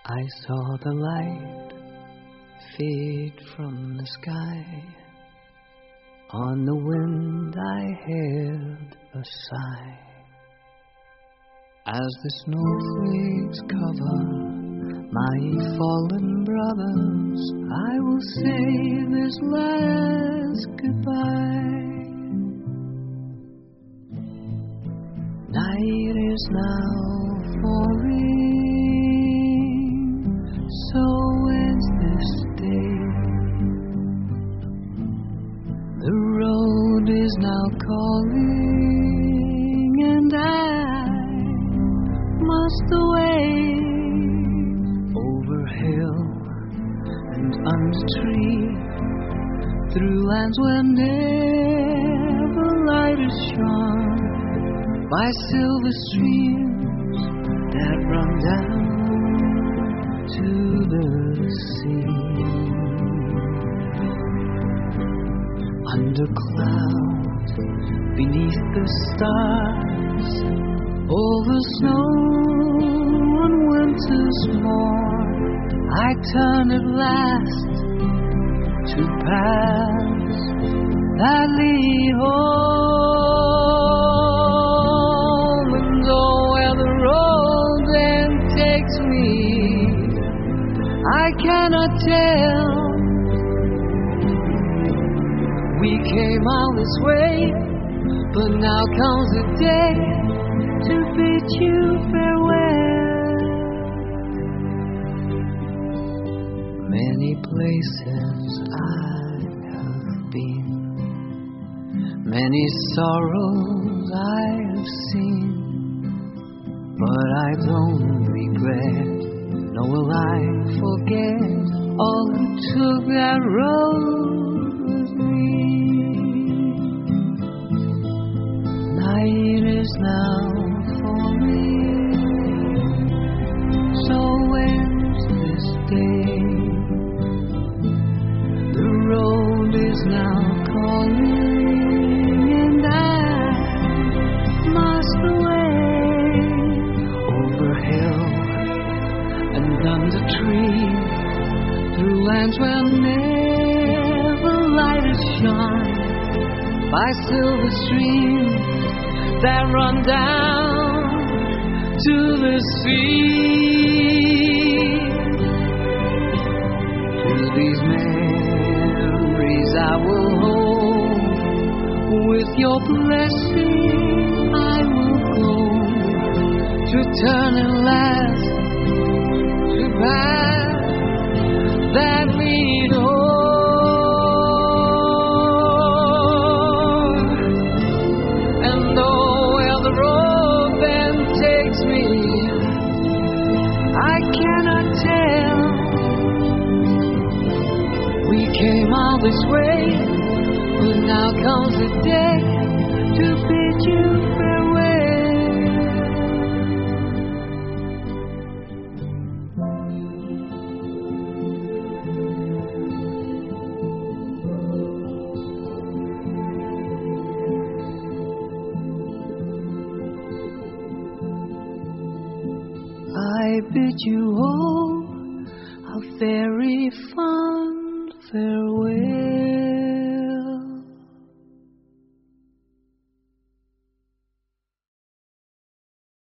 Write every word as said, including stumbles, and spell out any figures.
I saw the light fade from the sky. On the wind I heard a sigh. As the snowflakes cover my fallen brothers, I will say this last goodbye. Night is now falling, so ends this day. The road is now calling, and I must away over hill and under tree, through lands where never light is shone, by silver streams that run down to the sea. Under clouds, beneath the stars, over snow and winter's morn, I turn at last to paths that lead home. And oh, where the road then takes me, I cannot tell. We came all this way, but now comes the day to bid you farewell. Many places I have been, many sorrows I have seen, but I don't regret, nor will I forget all who took that road with me. Night is now falling, so ends this day. The road is now calling, and I must away over hill and under tree, through lands where never light is shone, by silver streams that run down to the sea. To these memories I will hold, with your blessing I will go, to turn at last to paths that lead home. Came all this way, but now comes the day to bid you farewell. I bid you all